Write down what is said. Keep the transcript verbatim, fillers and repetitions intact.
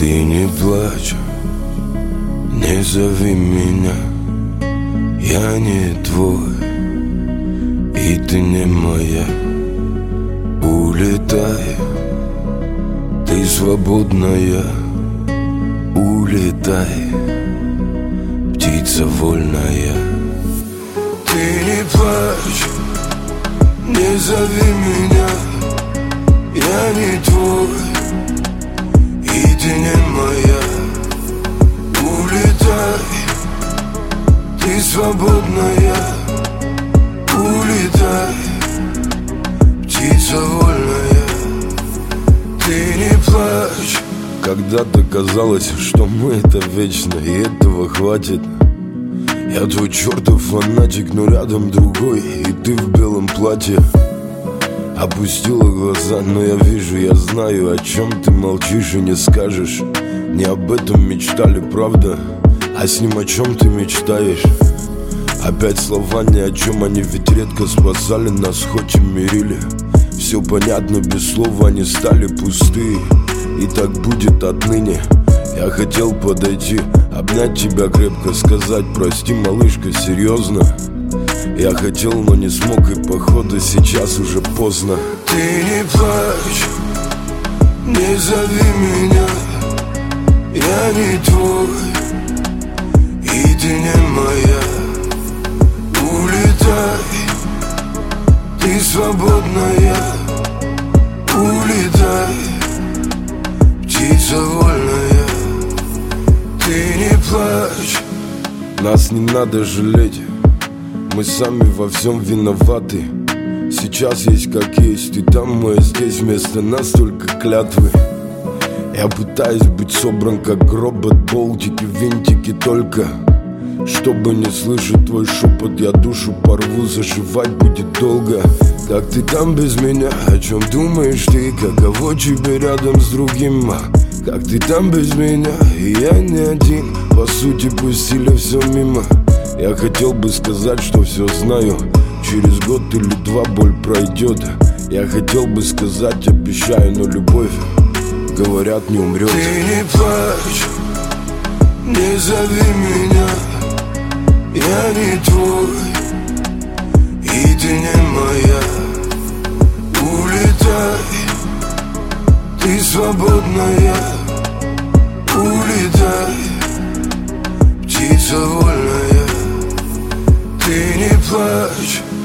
Ты не плачь, не зови меня, я не твой, и ты не моя. Улетай, ты свободная, улетай, птица вольная. Ты не плачь, не зови меня, я не твой, и ты не моя. Улетай, ты свободная, улетай, птица вольная. Ты не плачь. Когда-то казалось, что мы это вечно, и этого хватит. Я твой чертов фанатик, но рядом другой, и ты в белом платье. Опустила глаза, но я вижу, я знаю, о чем ты молчишь и не скажешь. Не об этом мечтали, правда, а с ним о чем ты мечтаешь. Опять слова ни о чем, они ведь редко спасали нас, хоть и мирили. Все понятно, без слов они стали пустые, и так будет отныне. Я хотел подойти, обнять тебя крепко, сказать прости, малышка, серьезно. Я хотел, но не смог, и походу сейчас уже поздно. Ты не плачь, не зови меня, я не твой, и ты не моя. Улетай, ты свободная, улетай, птица вольная. Ты не плачь. Нас не надо жалеть, мы сами во всем виноваты. Сейчас есть как есть, ты там, мы здесь, вместо нас только клятвы. Я пытаюсь быть собран как робот, болтики, винтики только. Чтобы не слышать твой шепот, я душу порву, зашивать будет долго. Как ты там без меня, о чем думаешь ты, каково тебе рядом с другим? Как ты там без меня, и я не один, по сути пустили все мимо. Я хотел бы сказать, что все знаю, через год или два боль пройдет. Я хотел бы сказать, обещаю, но любовь, говорят, не умрет. Ты не плачь, не зови меня, я не твой, и ты не моя. Улетай, ты свободная, улетай, птица вольная. Ты не плачь.